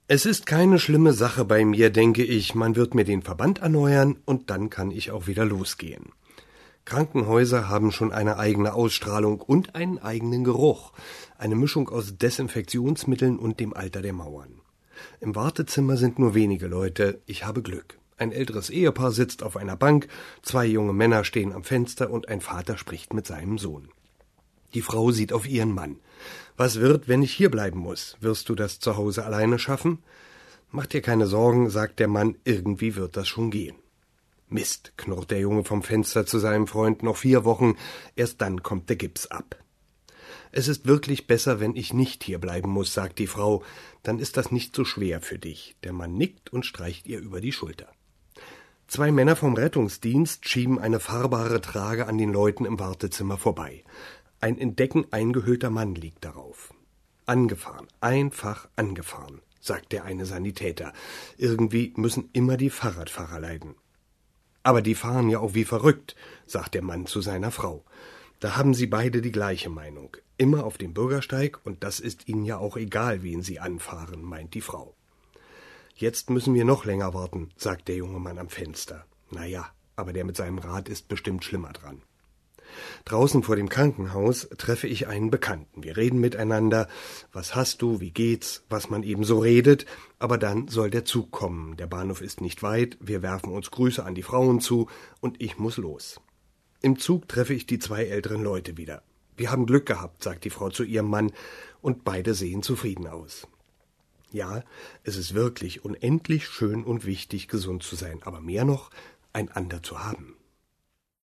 Es ist keine schlimme Sache bei mir, denke ich. Man wird mir den Verband erneuern und dann kann ich auch wieder losgehen. Krankenhäuser haben schon eine eigene Ausstrahlung und einen eigenen Geruch. Eine Mischung aus Desinfektionsmitteln und dem Alter der Mauern. Im Wartezimmer sind nur wenige Leute. Ich habe Glück. Ein älteres Ehepaar sitzt auf einer Bank, 2 junge Männer stehen am Fenster und ein Vater spricht mit seinem Sohn. Die Frau sieht auf ihren Mann. »Was wird, wenn ich hier bleiben muss? Wirst du das zu Hause alleine schaffen?« »Mach dir keine Sorgen«, sagt der Mann, »irgendwie wird das schon gehen.« »Mist«, knurrt der Junge vom Fenster zu seinem Freund, »noch 4 Wochen, erst dann kommt der Gips ab.« »Es ist wirklich besser, wenn ich nicht hier bleiben muss«, sagt die Frau, »dann ist das nicht so schwer für dich.« Der Mann nickt und streicht ihr über die Schulter. 2 Männer vom Rettungsdienst schieben eine fahrbare Trage an den Leuten im Wartezimmer vorbei. Ein in Decken eingehüllter Mann liegt darauf. »Angefahren, einfach angefahren«, sagt der eine Sanitäter. »Irgendwie müssen immer die Fahrradfahrer leiden.« »Aber die fahren ja auch wie verrückt«, sagt der Mann zu seiner Frau. Da haben sie beide die gleiche Meinung. Immer auf dem Bürgersteig, und das ist ihnen ja auch egal, wen sie anfahren, meint die Frau. »Jetzt müssen wir noch länger warten«, sagt der junge Mann am Fenster. »Naja, aber der mit seinem Rad ist bestimmt schlimmer dran.« Draußen vor dem Krankenhaus treffe ich einen Bekannten. Wir reden miteinander. Was hast du, wie geht's, was man eben so redet. Aber dann soll der Zug kommen. Der Bahnhof ist nicht weit. Wir werfen uns Grüße an die Frauen zu und ich muss los. Im Zug treffe ich die 2 älteren Leute wieder. Wir haben Glück gehabt, sagt die Frau zu ihrem Mann, und beide sehen zufrieden aus. Ja, es ist wirklich unendlich schön und wichtig, gesund zu sein, aber mehr noch, einander zu haben.